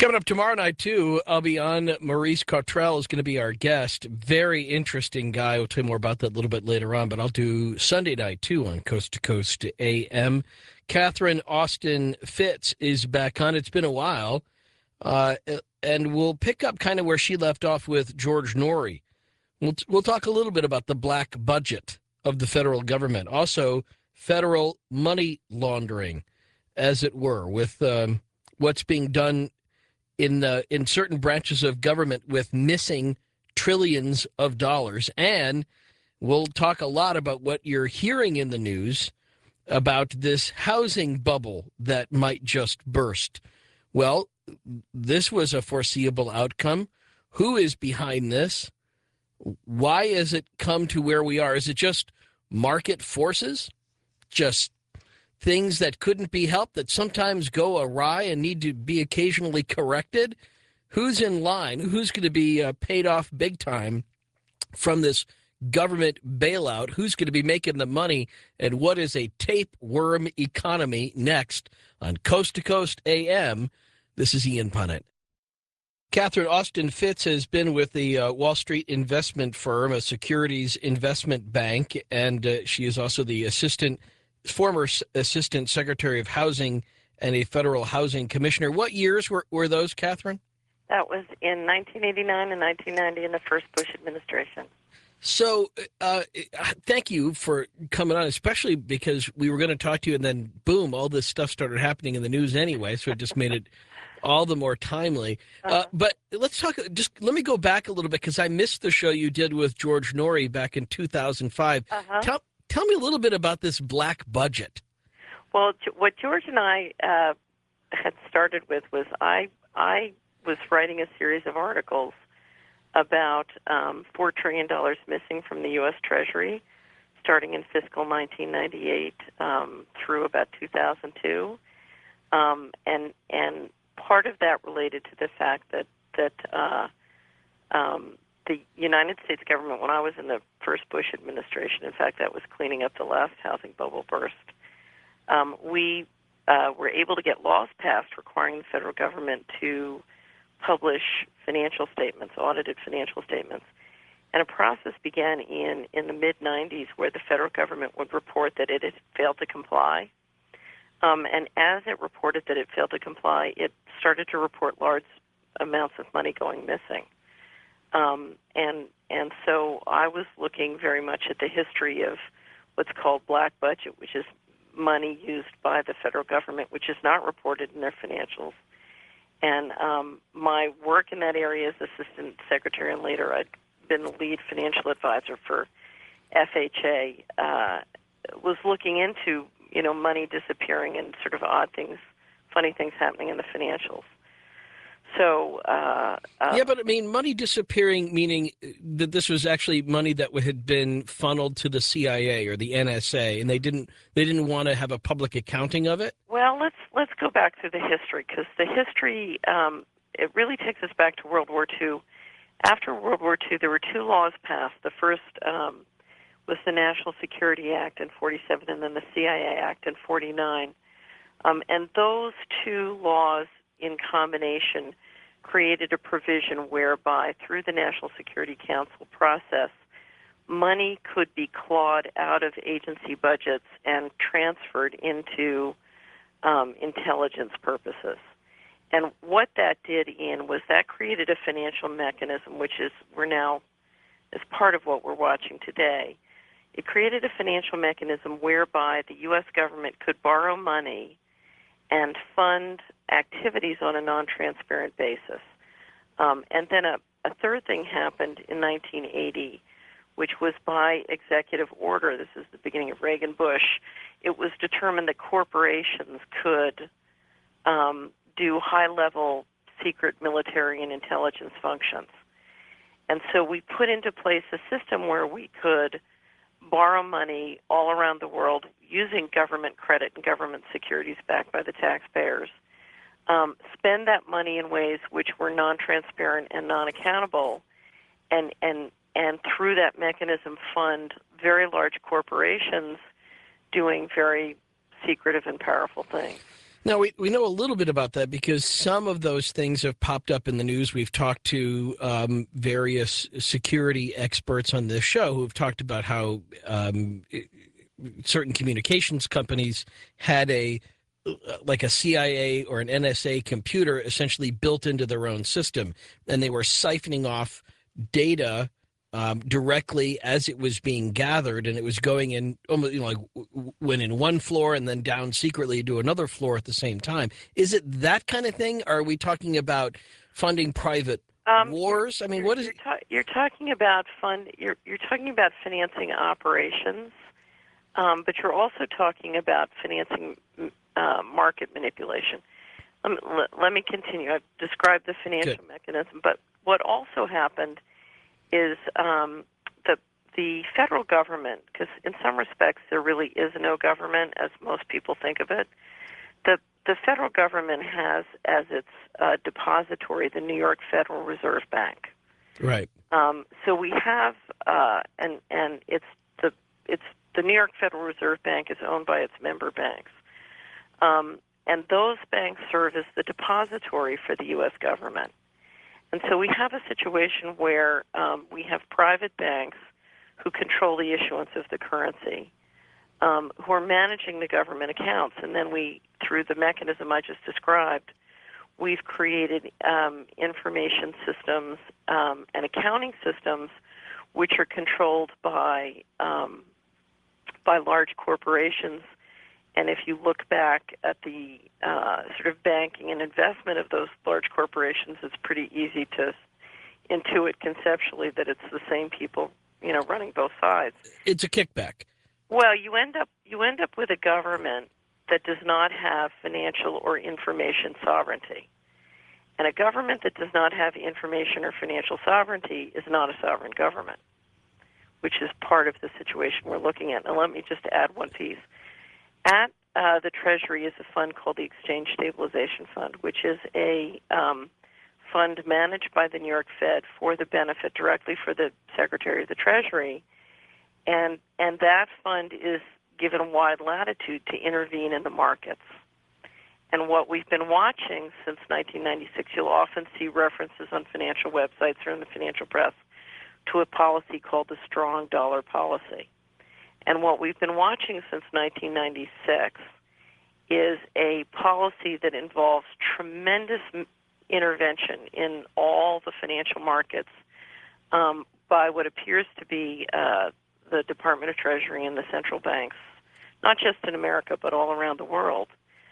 Coming up tomorrow night, too, I'll be on. Maurice Cottrell is going to be our guest. Very interesting guy. We'll tell you more about that a little bit later on, but I'll do Sunday night, too, on Coast to Coast AM. Catherine Austin Fitts is back on. It's been a while, uh, and we'll pick up kind of where she left off with George Norrie. We'll talk a little bit about the black budget of the federal government. Also, federal money laundering, as it were, with what's being done in certain branches of government with missing trillions of dollars. And we'll talk a lot about what you're hearing in the news about this housing bubble that might just burst. Well, this was a foreseeable outcome. Who is behind this? Why has it come to where we are? Is it just market forces? Just things that couldn't be helped, that sometimes go awry and need to be occasionally corrected? Who's in line? Who's going to be paid off big time from this government bailout? Who's going to be making the money? And what is a tapeworm economy? Next on Coast to Coast AM. This is Ian Punnett. Catherine Austin Fitts has been with the Wall Street investment firm, a securities investment bank, and she is also the former Assistant Secretary of Housing and a federal housing commissioner. What years were those, Catherine? That was in 1989 and 1990 in the first Bush administration. So thank you for coming on, especially because we were going to talk to you and then, boom, all this stuff started happening in the news anyway, so it just made it all the more timely. But let's talk, just let me go back a little bit because I missed the show you did with George Norrie back in 2005. Tell me a little bit about this black budget. Well, what George and I had started with was I was writing a series of articles about $4 trillion missing from the U.S. Treasury starting in fiscal 1998 through about 2002. And part of that related to the fact that the United States government, when I was in the first Bush administration, in fact, that was cleaning up the last housing bubble burst, we were able to get laws passed requiring the federal government to publish financial statements, audited financial statements. And a process began in the mid-'90s where the federal government would report that it had failed to comply. And as it reported that it failed to comply, it started to report large amounts of money going missing. And so I was looking very much at the history of what's called black budget, which is money used by the federal government, which is not reported in their financials. And my work in that area as assistant secretary, and later I'd been the lead financial advisor for FHA, was looking into, money disappearing and sort of odd things, funny things happening in the financials. So yeah, but I mean, money disappearing, meaning that this was actually money that had been funneled to the CIA or the NSA, and they didn't want to have a public accounting of it. Well, let's go back through the history, because the history it really takes us back to World War II. After World War II, there were two laws passed. The first was the National Security Act in '47, and then the CIA Act in '49. And those two laws in combination created a provision whereby through the National Security Council process, money could be clawed out of agency budgets and transferred into intelligence purposes. And what that did, Ian, was that created a financial mechanism, which we're now, as part of what we're watching today, it created a financial mechanism whereby the U.S. government could borrow money and fund activities on a non-transparent basis. And then a third thing happened in 1980, which was by executive order. This is the beginning of Reagan-Bush. It was determined that corporations could do high-level secret military and intelligence functions. And so we put into place a system where we could borrow money all around the world using government credit and government securities backed by the taxpayers, spend that money in ways which were non-transparent and non-accountable, and through that mechanism fund very large corporations doing very secretive and powerful things. Now, we know a little bit about that because some of those things have popped up in the news. We've talked to various security experts on this show who have talked about how certain communications companies had like a CIA or an NSA computer essentially built into their own system, and they were siphoning off data directly as it was being gathered, and it was going in almost like went in one floor and then down secretly to another floor at the same time. Is it that kind of thing? Are we talking about funding private wars? I mean, what is it? You're talking about You're talking about financing operations, but you're also talking about financing market manipulation. Let me continue. I've described the financial mechanism, but what also happened is the federal government, because in some respects there really is no government as most people think of it. The federal government has as its depository the New York Federal Reserve Bank. Right. So we have, and it's the New York Federal Reserve Bank is owned by its member banks, and those banks serve as the depository for the U.S. government. And so we have a situation where we have private banks who control the issuance of the currency, who are managing the government accounts. And then we, through the mechanism I just described, we've created information systems and accounting systems which are controlled by large corporations. And if you look back at the sort of banking and investment of those large corporations, it's pretty easy to intuit conceptually that it's the same people, running both sides. It's a kickback. Well, you end up with a government that does not have financial or information sovereignty. And a government that does not have information or financial sovereignty is not a sovereign government, which is part of the situation we're looking at. Now, let me just add one piece. At the Treasury is a fund called the Exchange Stabilization Fund, which is a fund managed by the New York Fed for the benefit directly for the Secretary of the Treasury, and that fund is given wide latitude to intervene in the markets. And what we've been watching since 1996, you'll often see references on financial websites or in the financial press to a policy called the strong dollar policy. And what we've been watching since 1996 is a policy that involves tremendous intervention in all the financial markets by what appears to be the Department of Treasury and the central banks, not just in America but all around the world.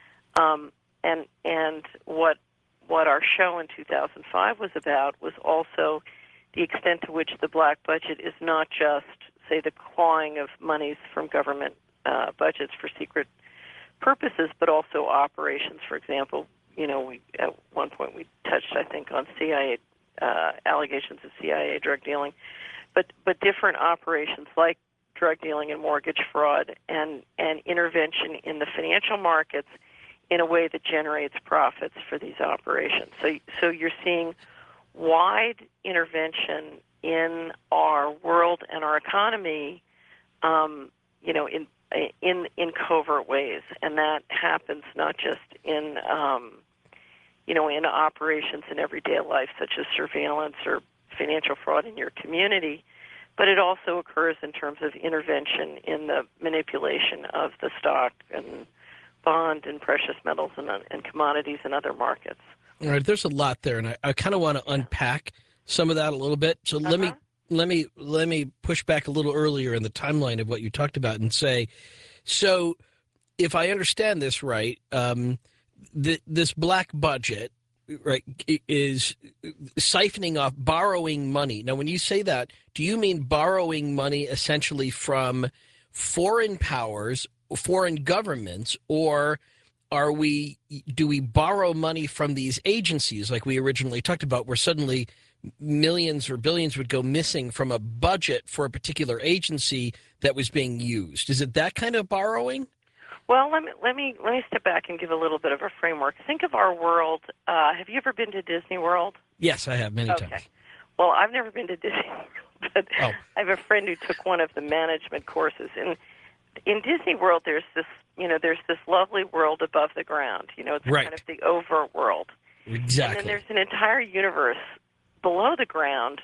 And what our show in 2005 was about was also the extent to which the black budget is not just, say, the clawing of monies from government budgets for secret purposes, but also operations. For example, at one point we touched, I think, on CIA allegations of CIA drug dealing, but different operations like drug dealing and mortgage fraud and intervention in the financial markets in a way that generates profits for these operations. So you're seeing wide intervention in our world and our economy, in covert ways, and that happens not just in in operations in everyday life, such as surveillance or financial fraud in your community, but it also occurs in terms of intervention in the manipulation of the stock and bond and precious metals and commodities and other markets. All right, there's a lot there, and I kind of want to unpack some of that a little bit. So let me push back a little earlier in the timeline of what you talked about and say, so if I understand this right, this black budget, right, is siphoning off, borrowing money. Now, when you say that, do you mean borrowing money essentially from foreign powers, foreign governments, or do we borrow money from these agencies like we originally talked about, where suddenly millions or billions would go missing from a budget for a particular agency that was being used? Is it that kind of borrowing? Well, let me step back and give a little bit of a framework. Think of our world. Have you ever been to Disney World? Yes, I have many times. Well, I've never been to Disney World, but I have a friend who took one of the management courses, and in Disney World, there's this lovely world above the ground. It's Right. kind of the overworld. Exactly. And then there's an entire universe below the ground.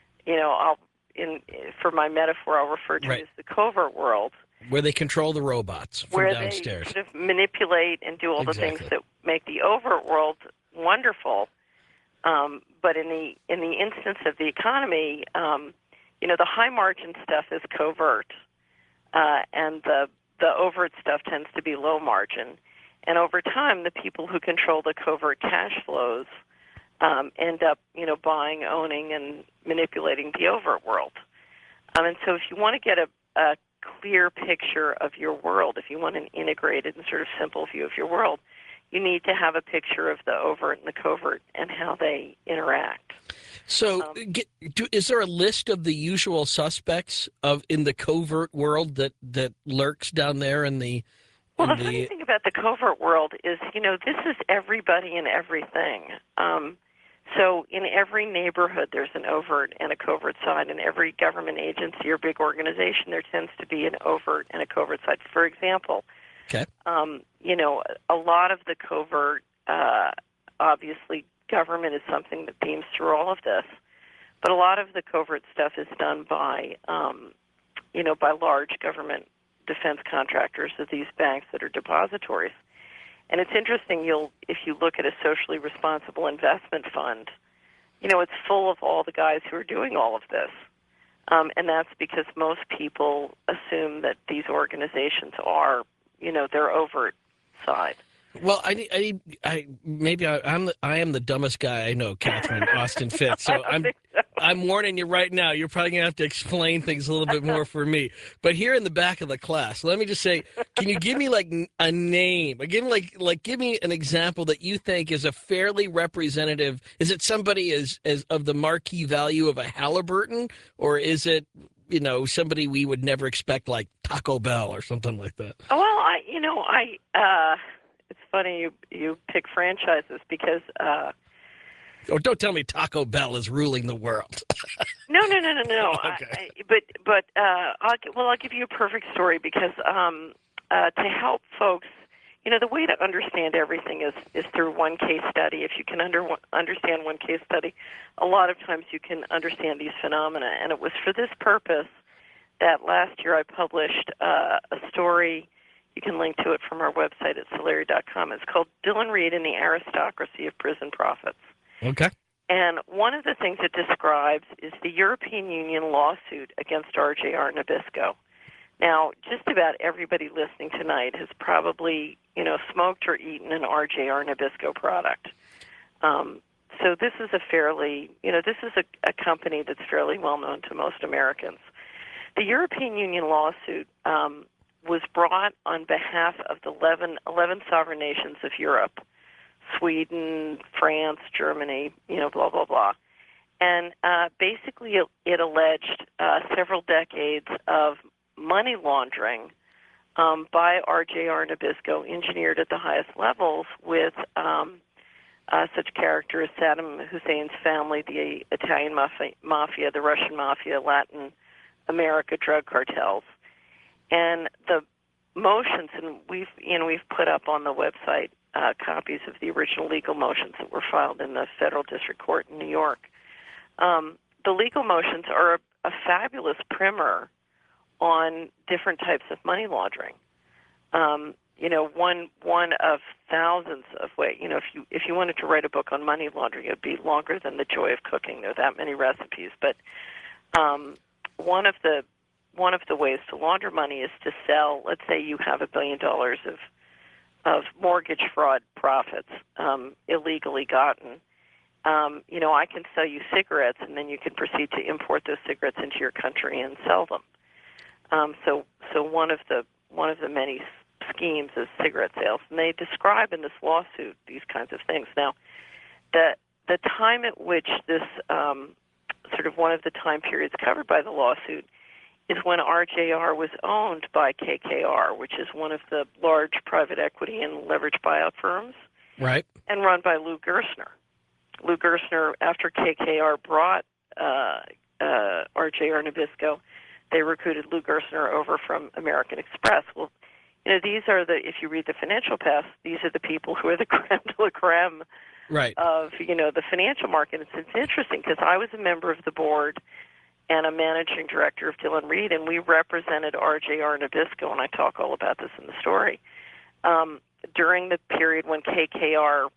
For my metaphor, I'll refer to it as the covert world, where they control the robots from where downstairs. they sort of manipulate and do all the things that make the overt world wonderful. But in the instance of the economy, the high margin stuff is covert, and the overt stuff tends to be low margin. And over time, the people who control the covert cash flows end up, buying, owning, and manipulating the overt world. And so if you want to get a clear picture of your world, if you want an integrated and sort of simple view of your world, you need to have a picture of the overt and the covert and how they interact. So, is there a list of the usual suspects in the covert world that lurks down there in the? Well, the funny thing about the covert world is, this is everybody and everything. So in every neighborhood, there's an overt and a covert side. In every government agency or big organization, there tends to be an overt and a covert side. For example, a lot of the covert, obviously, government is something that themes through all of this, but a lot of the covert stuff is done by, by large government defense contractors of these banks that are depositories. And it's interesting, if you look at a socially responsible investment fund, it's full of all the guys who are doing all of this. And that's because most people assume that these organizations are, their overt side. Well, I am the dumbest guy I know, Catherine Austin Fitts. So I'm warning you right now. You're probably gonna have to explain things a little bit more for me. But here in the back of the class, let me just say, can you give me like a name? Give me an example that you think is a fairly representative. Is it somebody as of the marquee value of a Halliburton, or is it somebody we would never expect like Taco Bell or something like that? Well, it's funny you pick franchises because. Oh, don't tell me Taco Bell is ruling the world. No. Okay. I'll give you a perfect story because to help folks, the way to understand everything is through one case study. If you can understand one case study, a lot of times you can understand these phenomena. And it was for this purpose that last year I published a story. You can link to it from our website at Solari.com. It's called Dillon Read and the Aristocracy of Prison Profits. Okay. And one of the things it describes is the European Union lawsuit against RJR Nabisco. Now, just about everybody listening tonight has probably, smoked or eaten an RJR Nabisco product. So this is a company that's fairly well known to most Americans. The European Union lawsuit was brought on behalf of the 11 sovereign nations of Europe, Sweden, France, Germany, blah, blah, blah. And basically it alleged several decades of money laundering by RJR Nabisco, engineered at the highest levels with such characters as Saddam Hussein's family, the Italian mafia, the Russian mafia, Latin America drug cartels. And the motions, and we've put up on the website copies of the original legal motions that were filed in the Federal District Court in New York. The legal motions are a fabulous primer on different types of money laundering. One of thousands of ways. If you wanted to write a book on money laundering, it would be longer than the joy of cooking. There are that many recipes, but one of the ways to launder money is to sell. Let's say you have $1 billion of mortgage fraud profits illegally gotten. I can sell you cigarettes, and then you can proceed to import those cigarettes into your country and sell them. So one of the many schemes is cigarette sales, and they describe in this lawsuit these kinds of things. Now, the time at which this sort of one of the time periods covered by the lawsuit is when RJR was owned by KKR, which is one of the large private equity and leveraged buyout firms, right, and run by Lou Gerstner. Lou Gerstner, after KKR brought RJR Nabisco, they recruited Lou Gerstner over from American Express. Well, these are if you read the Financial Past, these are the people who are the creme de la creme right. of, the financial market. It's interesting because I was a member of the board and a managing director of Dillon Read, and we represented RJR Nabisco, and I talk all about this in the story, during the period when KKR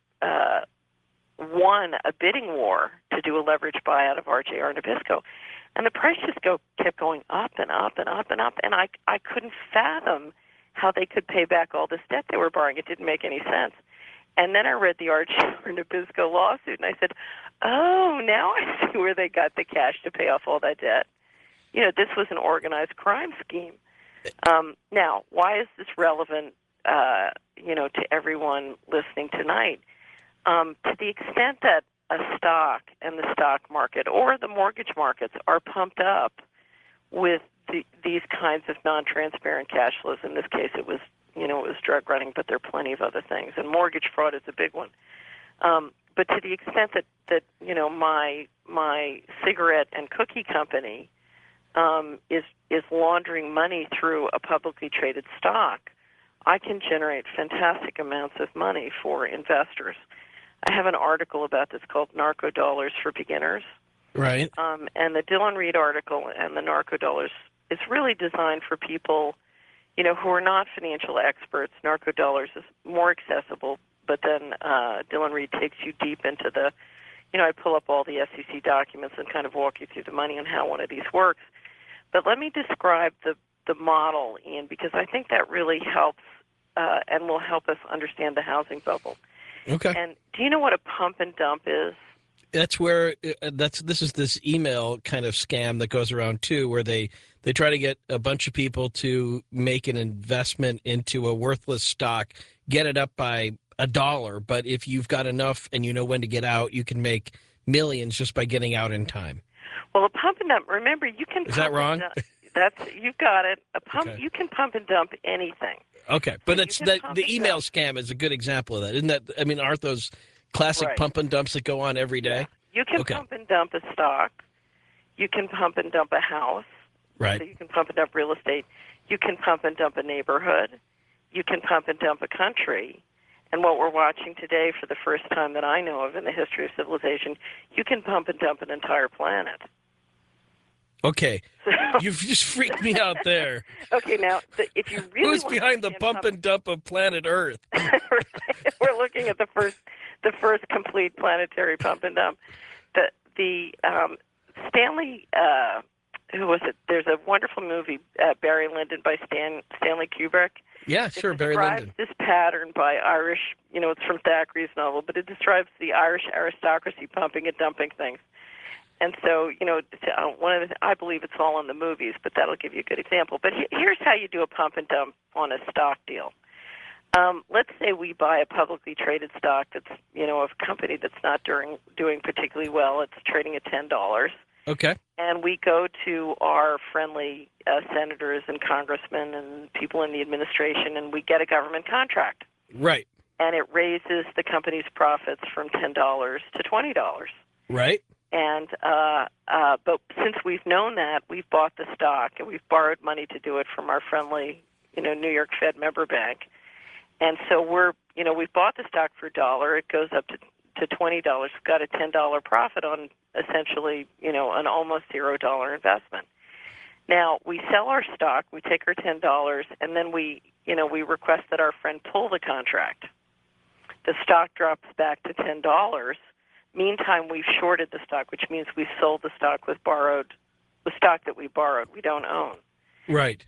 won a bidding war to do a leverage buyout of RJR Nabisco. And the price just kept going up and up and up and up, and I couldn't fathom how they could pay back all this debt they were borrowing. It didn't make any sense. And then I read the RJR Nabisco lawsuit, and I said, oh, now I see where they got the cash to pay off all that debt. This was an organized crime scheme. Now, why is this relevant, to everyone listening tonight? To the extent that a stock and the stock market or the mortgage markets are pumped up with these kinds of non-transparent cash flows. In this case, it was drug running, but there are plenty of other things, and mortgage fraud is a big one. But to the extent that my cigarette and cookie company is laundering money through a publicly traded stock, I can generate fantastic amounts of money for investors. I have an article about this called Narco Dollars for Beginners. Right. And the Dillon Read article and the Narco Dollars is really designed for people, who are not financial experts. Narco Dollars is more accessible, but then Dillon Read takes you deep into the, I pull up all the SEC documents and kind of walk you through the money and how one of these works. But let me describe the model, Ian, because I think that really helps and will help us understand the housing bubble. Okay. And do you know what a pump and dump is? That's where this is this email kind of scam that goes around too, where they try to get a bunch of people to make an investment into a worthless stock, get it up by $1, but if you've got enough and you know when to get out, you can make millions just by getting out in time. Well, a pump and dump. Remember, you can. Is that wrong? You've got it. A pump. Okay. You can pump and dump anything. Okay, but So the email scam is a good example of that, isn't that? I mean, aren't those classic Right. pump and dumps that go on every day? Yeah. You can Okay. pump and dump a stock. You can pump and dump a house. Right. So you can pump and dump real estate. You can pump and dump a neighborhood. You can pump and dump a country. And what we're watching today for the first time that I know of in the history of civilization, you can pump and dump an entire planet. Okay. So, You've just freaked me out there. okay, now, if you really Who's want to behind the understand pump and dump of planet Earth? We're looking at the first complete planetary pump and dump. The Stanley, who was it? There's a wonderful movie, Barry Lyndon by Stanley Kubrick. Yeah, sure, Barry Lyndon. Lyndon. This pattern by Irish, it's from Thackeray's novel, but it describes the Irish aristocracy pumping and dumping things. And so, I believe it's all in the movies, but that'll give you a good example. But here's how you do a pump and dump on a stock deal. Let's say we buy a publicly traded stock that's, of a company that's not doing particularly well. It's trading at $10. Okay. And we go to our friendly senators and congressmen and people in the administration, and we get a government contract. Right. And it raises the company's profits from $10 to $20. Right. And but since we've known that, we've bought the stock and we've borrowed money to do it from our friendly, New York Fed member bank. And so we've bought the stock for $1. It goes up to $20. We've got a $10 profit on essentially, an almost $0 investment. Now we sell our stock, we take our $10, and then we request that our friend pull the contract. The stock drops back to $10. Meantime, we've shorted the stock, which means we sold the stock the stock that we borrowed, we don't own. Right.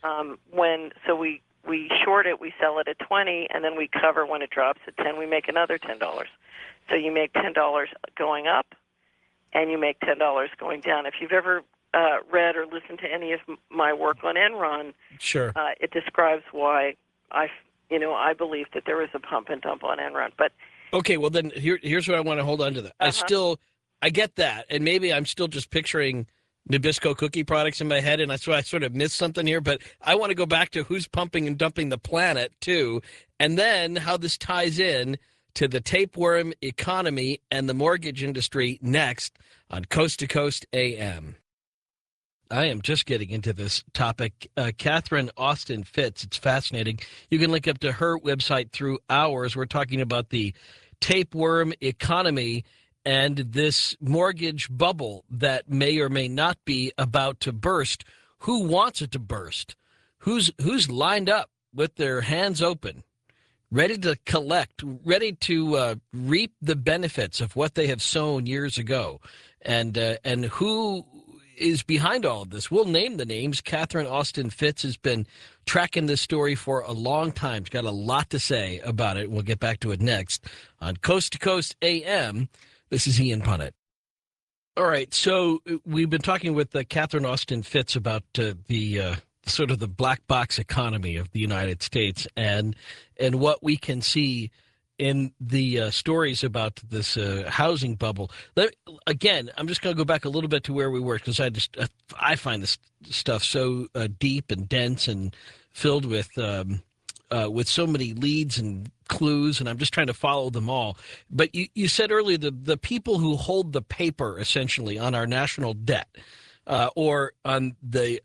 We short it, we sell it at 20, and then we cover when it drops at 10. We make another $10. So you make $10 going up, and you make $10 going down. If you've ever read or listened to any of my work on Enron, sure, it describes why I believe that there is a pump and dump on Enron. But okay, well then here's what I want to hold on to that. I get that, and maybe I'm still just picturing Nabisco cookie products in my head, and that's why I sort of missed something here. But I want to go back to who's pumping and dumping the planet too, and then how this ties in to the tapeworm economy and the mortgage industry next on Coast to Coast AM. I am just getting into this topic. Catherine Austin Fitts, it's fascinating. You can link up to her website through ours. We're talking about the tapeworm economy and this mortgage bubble that may or may not be about to burst. Who wants it to burst? Who's lined up with their hands open, ready to collect, ready to reap the benefits of what they have sown years ago, and who is behind all of this? We'll name the names. Catherine Austin Fitts has been tracking this story for a long time. She's got a lot to say about it. We'll get back to it next on Coast to Coast AM. This is Ian Punnett. All right, so we've been talking with Catherine Austin Fitts about the sort of the black box economy of the United States and what we can see in the stories about this housing bubble. Again, I'm just going to go back a little bit to where we were because I find this stuff so deep and dense and filled with so many leads and clues, and I'm just trying to follow them all. But you said earlier the people who hold the paper essentially on our national debt. Or on the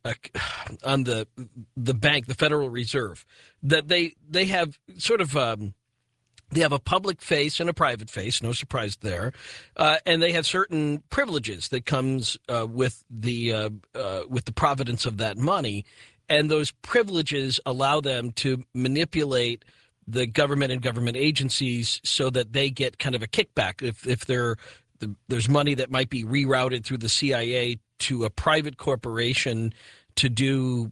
bank, the Federal Reserve, that they have sort of they have a public face and a private face, no surprise there, and they have certain privileges that comes with the providence of that money, and those privileges allow them to manipulate the government and government agencies so that they get kind of a kickback if there's money that might be rerouted through the CIA to a private corporation to do,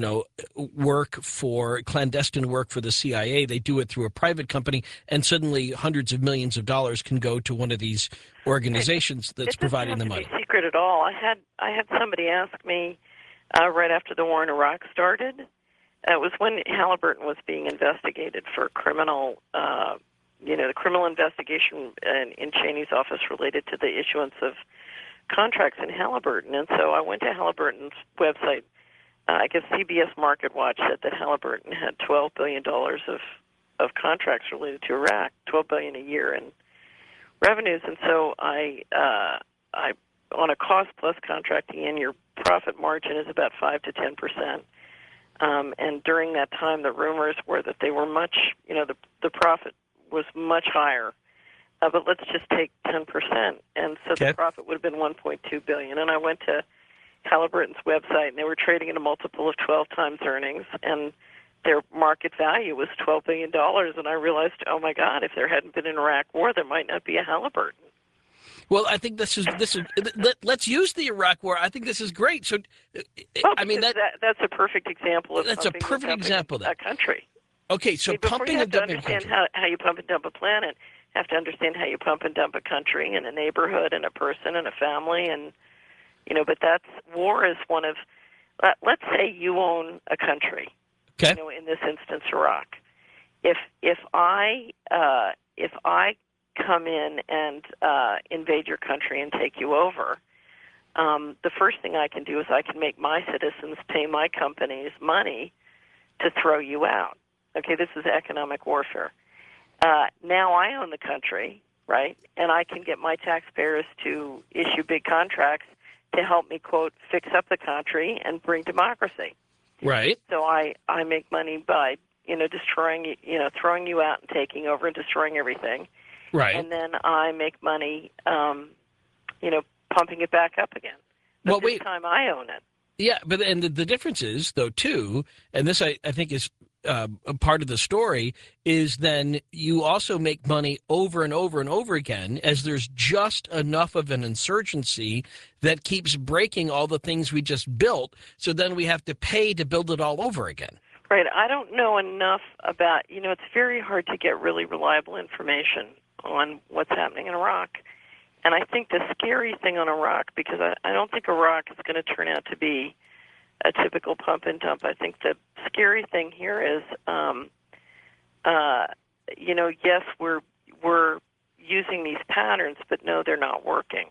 clandestine work for the CIA. They do it through a private company, and suddenly hundreds of millions of dollars can go to one of these organizations that's providing the money. It doesn't have to be secret at all. I had somebody ask me right after the war in Iraq started. It was when Halliburton was being investigated for criminal, the criminal investigation in Cheney's office related to the issuance of contracts in Halliburton. And so I went to Halliburton's website. I guess CBS Market Watch said that Halliburton had $12 billion of contracts related to Iraq, $12 billion a year in revenues. And so I on a cost plus contracting in, your profit margin is about 5 to 10%. And during that time, the rumors were that they were much, the profit was much higher. But let's just take 10%, and so the profit would have been $1.2 billion. And I went to Halliburton's website, and they were trading at a multiple of 12 times earnings, and their market value was $12 billion. And I realized, oh my God, if there hadn't been an Iraq war, there might not be a Halliburton. Well, I think this is. Let's use the Iraq War. I think this is great. So, that's a perfect example of that's a perfect example of that. A country. Okay, so pumping and dumping. You have to understand how you pump and dump a planet. Have to understand how you pump and dump a country and a neighborhood and a person and a family, and but that's war is one of. Let's say you own a country. Okay. In this instance, Iraq. If I come in and invade your country and take you over, the first thing I can do is I can make my citizens pay my companies money to throw you out. Okay, this is economic warfare. Now I own the country, right? And I can get my taxpayers to issue big contracts to help me, quote, fix up the country and bring democracy. Right. So I make money by, destroying, throwing you out and taking over and destroying everything. Right. And then I make money, pumping it back up again. But this time I own it. Yeah, but and the difference is, though, too, and this I think is a part of the story, is then you also make money over and over and over again as there's just enough of an insurgency that keeps breaking all the things we just built, so then we have to pay to build it all over again. Right. I don't know enough about, it's very hard to get really reliable information on what's happening in Iraq. And I think the scary thing on Iraq, because I don't think Iraq is going to turn out to be a typical pump and dump. I think the scary thing here is, yes, we're using these patterns, but no, they're not working.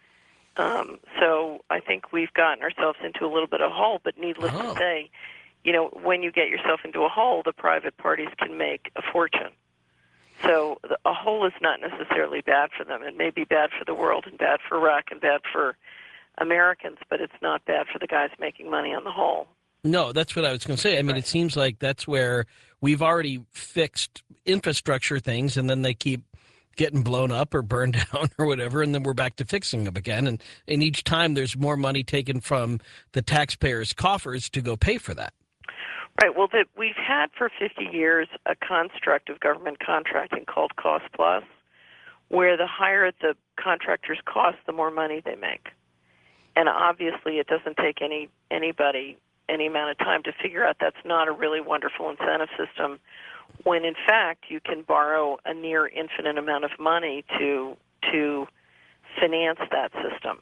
So I think we've gotten ourselves into a little bit of a hole, but needless to say, when you get yourself into a hole, the private parties can make a fortune. So a hole is not necessarily bad for them. It may be bad for the world and bad for Iraq and bad for Americans, but it's not bad for the guys making money on the whole. No, that's what I was going to say. I mean, It seems like that's where we've already fixed infrastructure things, and then they keep getting blown up or burned down or whatever, and then we're back to fixing them again. And each time there's more money taken from the taxpayers' coffers to go pay for that. Right. Well, we've had for 50 years a construct of government contracting called cost plus, where the higher the contractor's cost, the more money they make. And obviously, it doesn't take anybody any amount of time to figure out that's not a really wonderful incentive system, when in fact you can borrow a near infinite amount of money to finance that system.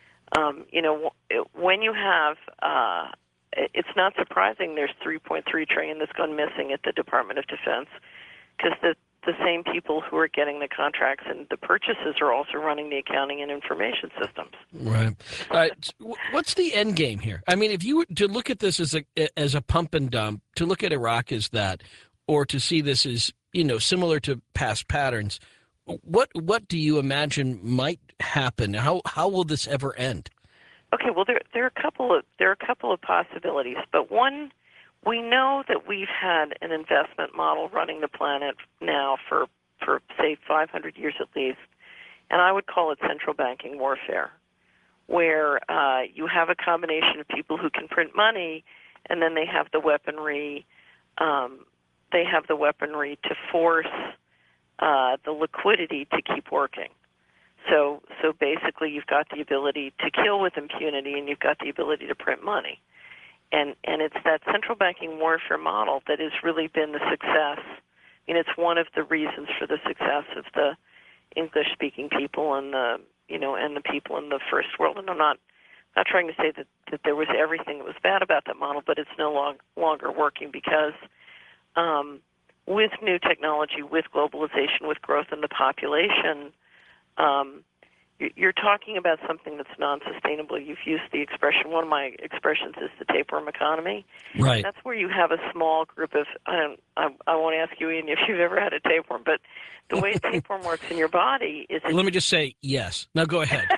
When you have, it's not surprising there's $3.3 trillion that's gone missing at the Department of Defense, because the same people who are getting the contracts and the purchases are also running the accounting and information systems. Right. What's the end game here? I mean, if you were to look at this as a pump and dump, to look at Iraq as that, or to see this as, similar to past patterns, what do you imagine might happen? How will this ever end? Okay, well, there are a couple of possibilities, but one, we know that we've had an investment model running the planet now for say 500 years at least, and I would call it central banking warfare, where you have a combination of people who can print money, and then they have the weaponry. They have the weaponry to force the liquidity to keep working. So basically, you've got the ability to kill with impunity, and you've got the ability to print money. And it's that central banking warfare model that has really been the success. I mean, it's one of the reasons for the success of the English-speaking people and the people in the first world. And I'm not trying to say that there was everything that was bad about that model, but it's no longer working because with new technology, with globalization, with growth in the population, you're talking about something that's non-sustainable. You've used the expression, one of my expressions is the tapeworm economy. Right. That's where you have a small group of, I won't ask you, Ian, if you've ever had a tapeworm, but the way tapeworm works in your body is... Let me just say yes. Now go ahead.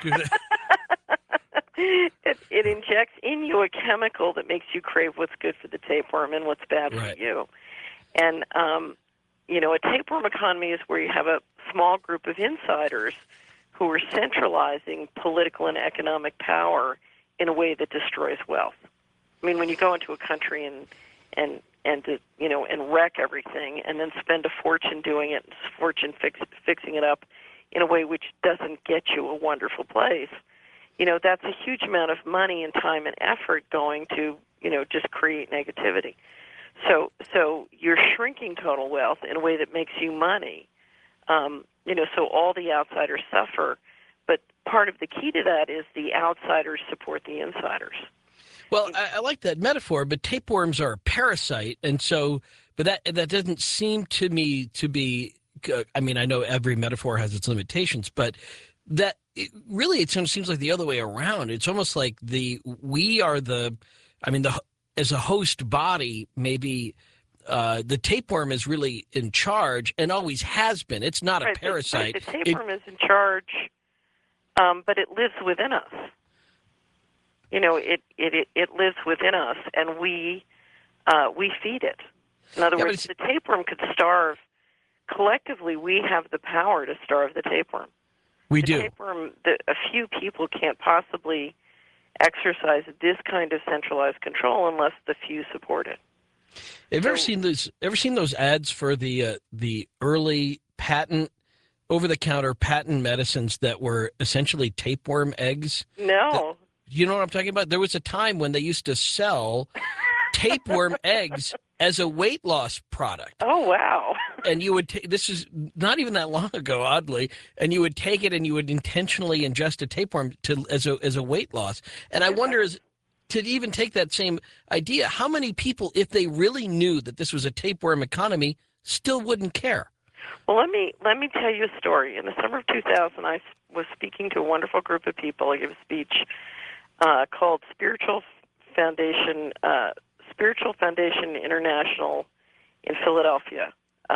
It injects in you a chemical that makes you crave what's good for the tapeworm and what's bad for you. And, a tapeworm economy is where you have a small group of insiders who are centralizing political and economic power in a way that destroys wealth. I mean, when you go into a country and wreck everything and then spend a fortune doing it, fixing it up in a way which doesn't get you a wonderful place, that's a huge amount of money and time and effort going to, just create negativity. So you're shrinking total wealth in a way that makes you money. So all the outsiders suffer. But part of the key to that is the outsiders support the insiders. Well, I like that metaphor, but tapeworms are a parasite, and so, but that doesn't seem to me to be. I mean, I know every metaphor has its limitations, but it seems like the other way around. It's almost like as a host body, maybe the tapeworm is really in charge and always has been. It's not a parasite. The tapeworm is in charge, but it lives within us. It lives within us, and we feed it. In other words, the tapeworm could starve. Collectively, we have the power to starve the tapeworm. We do. Tapeworm, a few people can't possibly exercise this kind of centralized control unless the few support it. Have you ever seen those ads for the early over-the-counter patent medicines that were essentially tapeworm eggs? No. You know what I'm talking about? There was a time when they used to sell tapeworm eggs as a weight loss product. Oh, wow. And you would this is not even that long ago, oddly, and you would take it and you would intentionally ingest a tapeworm as a weight loss. And I wonder, to even take that same idea, how many people, if they really knew that this was a tapeworm economy, still wouldn't care? Well, let me tell you a story. In the summer of 2000, I was speaking to a wonderful group of people. I gave a speech called Spiritual Foundation International in Philadelphia.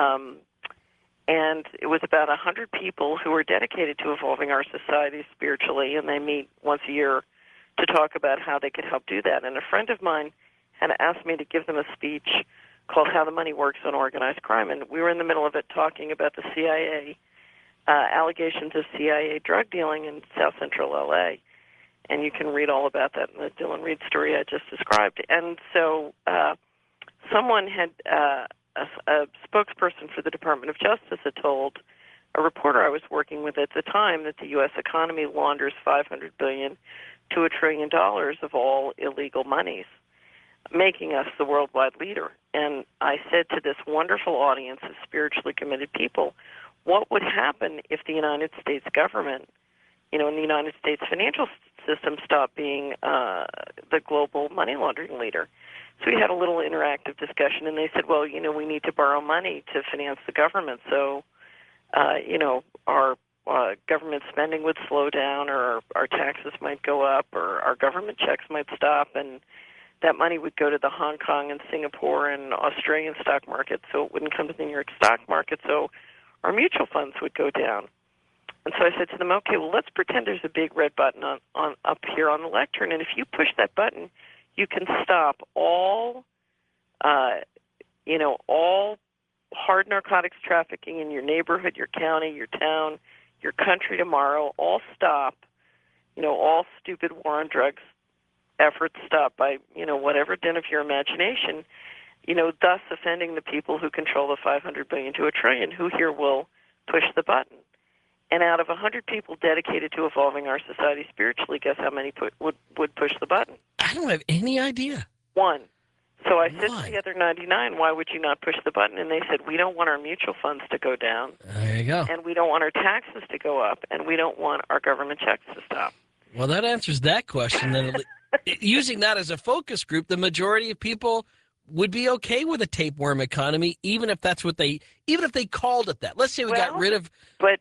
And it was about 100 people who were dedicated to evolving our society spiritually, and they meet once a year to talk about how they could help do that. And a friend of mine had asked me to give them a speech called How the Money Works on Organized Crime. And we were in the middle of it talking about the CIA, allegations of CIA drug dealing in South Central L.A., and you can read all about that in the Dylan Reed story I just described. And so someone had, a spokesperson for the Department of Justice had told a reporter I was working with at the time that the U.S. economy launders $500 billion to $1 trillion of all illegal monies, making us the worldwide leader. And I said to this wonderful audience of spiritually committed people, what would happen if the United States government, and the United States financial system stopped being the global money laundering leader? So we had a little interactive discussion, and they said, well, we need to borrow money to finance the government. So, our government spending would slow down, or our taxes might go up, or our government checks might stop, and that money would go to the Hong Kong and Singapore and Australian stock market, so it wouldn't come to the New York stock market, so our mutual funds would go down. And so I said to them, okay, well, let's pretend there's a big red button on up here on the lectern, and if you push that button, you can stop all hard narcotics trafficking in your neighborhood, your county, your town, your country tomorrow. All stop. All stupid war on drugs efforts stop by, whatever din of your imagination, thus offending the people who control the $500 billion to $1 trillion, who here will push the button. And out of 100 people dedicated to evolving our society spiritually, guess how many would push the button? I don't have any idea. One. So I said to the other 99, why would you not push the button? And they said, we don't want our mutual funds to go down. There you go. And we don't want our taxes to go up. And we don't want our government checks to stop. Well, that answers that question. Then, using that as a focus group, the majority of people would be okay with a tapeworm economy, even if that's what even if they called it that. Let's say we got rid of. But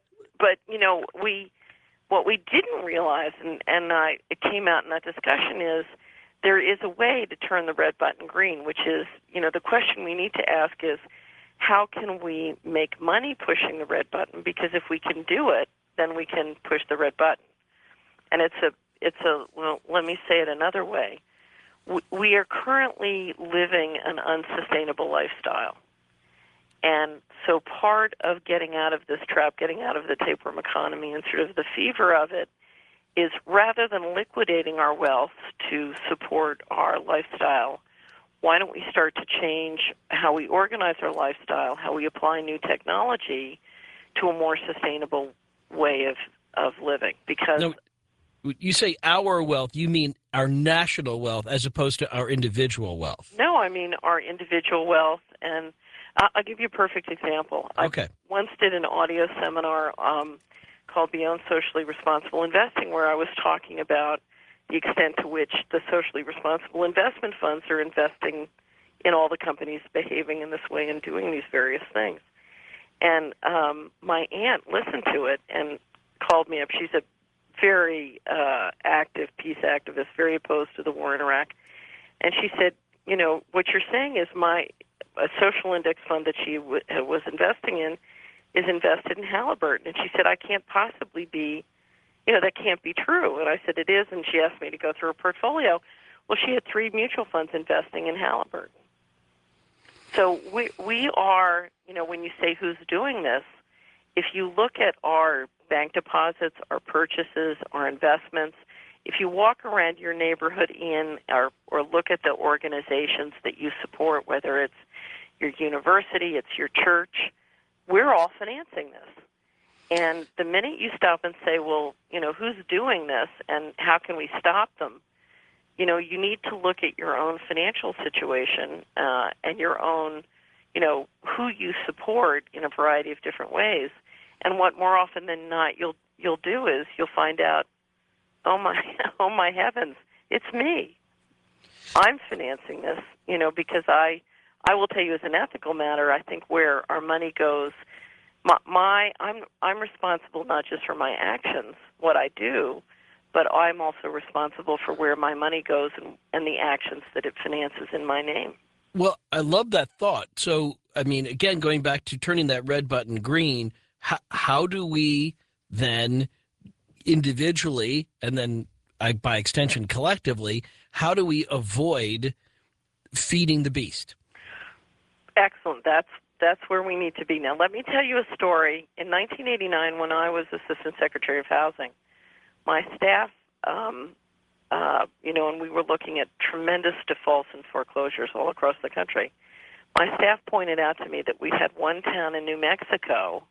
what we didn't realize, and it came out in that discussion, is there is a way to turn the red button green, which is, the question we need to ask is, how can we make money pushing the red button? Because if we can do it, then we can push the red button. And well, let me say it another way. We are currently living an unsustainable lifestyle. And so part of getting out of this trap, getting out of the tapeworm economy and sort of the fever of it, is rather than liquidating our wealth to support our lifestyle, why don't we start to change how we organize our lifestyle, how we apply new technology to a more sustainable way of living? Because now, you say our wealth, you mean our national wealth as opposed to our individual wealth? No, I mean our individual wealth. And I'll give you a perfect example. Okay. I once did an audio seminar called Beyond Socially Responsible Investing, where I was talking about the extent to which the socially responsible investment funds are investing in all the companies behaving in this way and doing these various things. And my aunt listened to it and called me up. She's a very active peace activist, very opposed to the war in Iraq. And she said, what you're saying is a social index fund that she was investing in is invested in Halliburton. And she said, I can't possibly be, that can't be true. And I said, it is. And she asked me to go through her portfolio. Well, she had 3 mutual funds investing in Halliburton. So we are, when you say who's doing this, if you look at our bank deposits, our purchases, our investments, if you walk around your neighborhood or look at the organizations that you support, whether it's your university, it's your church, we're all financing this. And the minute you stop and say, well, who's doing this and how can we stop them? You need to look at your own financial situation and your own, who you support in a variety of different ways. And what more often than not you'll do is you'll find out, oh my heavens, it's me. I'm financing this, because I will tell you as an ethical matter, I think where our money goes, I'm responsible not just for my actions, what I do, but I'm also responsible for where my money goes and the actions that it finances in my name. Well, I love that thought. So, again, going back to turning that red button green, how do we then individually and then by extension collectively, how do we avoid feeding the beast? Excellent. That's where we need to be. Now, let me tell you a story. In 1989, when I was Assistant Secretary of Housing, my staff, and we were looking at tremendous defaults and foreclosures all across the country, my staff pointed out to me that we had one town in New Mexico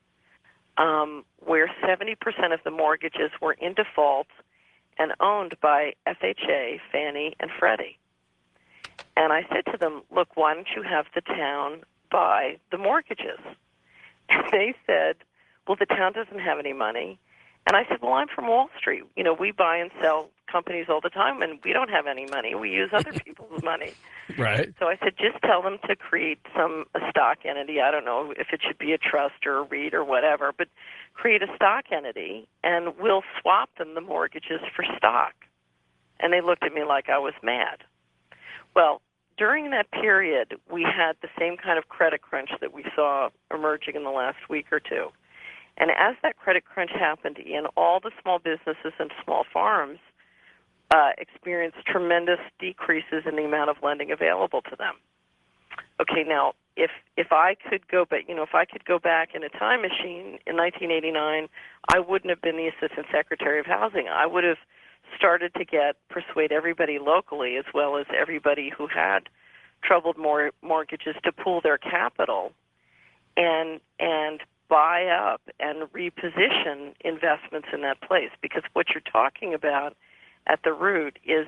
where 70% of the mortgages were in default and owned by FHA, Fannie, and Freddie. And I said to them, look, why don't you have the town buy the mortgages? And they said, well, the town doesn't have any money. And I said, well, I'm from Wall Street. We buy and sell companies all the time, and we don't have any money. We use other people's money. Right. So I said, just tell them to create a stock entity. I don't know if it should be a trust or a REIT or whatever, but create a stock entity, and we'll swap them the mortgages for stock. And they looked at me like I was mad. Well, during that period, we had the same kind of credit crunch that we saw emerging in the last week or two. And as that credit crunch happened, Ian, all the small businesses and small farms experienced tremendous decreases in the amount of lending available to them. Okay, now if I could go back, if I could go back in a time machine in 1989, I wouldn't have been the Assistant Secretary of Housing. I would have started to persuade everybody locally, as well as everybody who had troubled mortgages, to pool their capital and buy up and reposition investments in that place. Because what you're talking about at the root is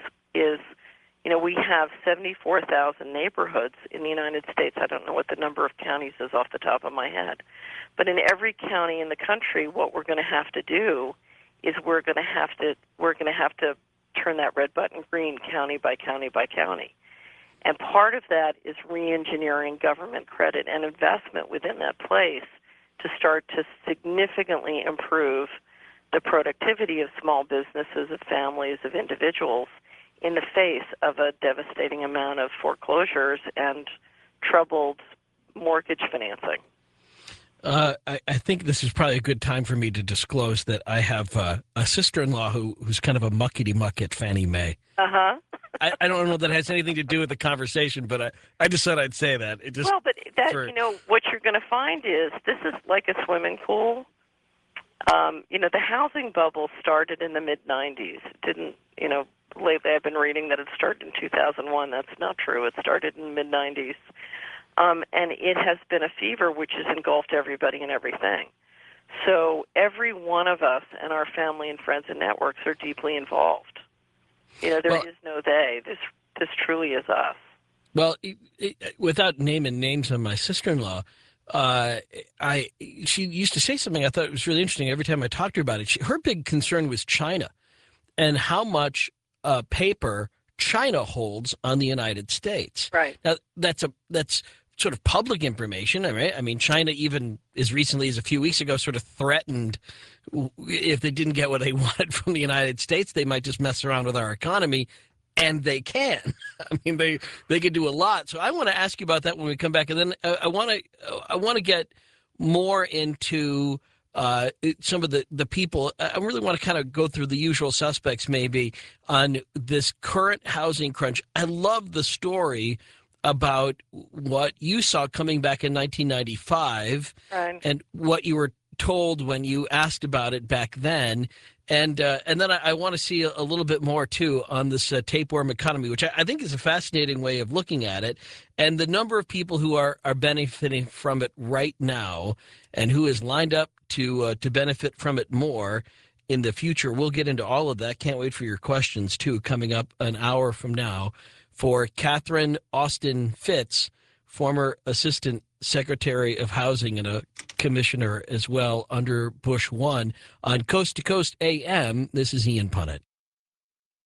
we have 74,000 neighborhoods in the United States. I don't know what the number of counties is off the top of my head. But in every county in the country, what we're going to have to do is we're going to have to turn that red button green county by county by county. And part of that is re-engineering government credit and investment within that place to start to significantly improve the productivity of small businesses, of families, of individuals in the face of a devastating amount of foreclosures and troubled mortgage financing. I think this is probably a good time for me to disclose that I have a sister-in-law who's kind of a muckety-muck at Fannie Mae. Uh-huh. I don't know that has anything to do with the conversation, but I just thought I'd say that. What you're going to find is this is like a swimming pool. The housing bubble started in the mid-'90s. It didn't, lately I've been reading that it started in 2001. That's not true. It started in the mid-'90s. And it has been a fever which has engulfed everybody and everything. So every one of us and our family and friends and networks are deeply involved. There is no they. This truly is us. Well, without naming names of my sister-in-law, she used to say something I thought was really interesting every time I talked to her about it. Her big concern was China and how much paper China holds on the United States. Right. Now, that's sort of public information, right? I mean, China even as recently as a few weeks ago sort of threatened if they didn't get what they wanted from the United States, they might just mess around with our economy. And they can. I mean, they can do a lot. So I want to ask you about that when we come back, and then I want to get more into some of the people. I really want to kind of go through the usual suspects, maybe, on this current housing crunch. I love the story about what you saw coming back in 1995, right, and what you were told when you asked about it back then. And then I want to see a little bit more, too, on this tapeworm economy, which I think is a fascinating way of looking at it, and the number of people who are benefiting from it right now and who is lined up to benefit from it more in the future. We'll get into all of that. Can't wait for your questions, too, coming up an hour from now. For Catherine Austin Fitts, former Assistant Secretary of Housing and a commissioner as well under Bush 1. On Coast to Coast AM, this is Ian Punnett.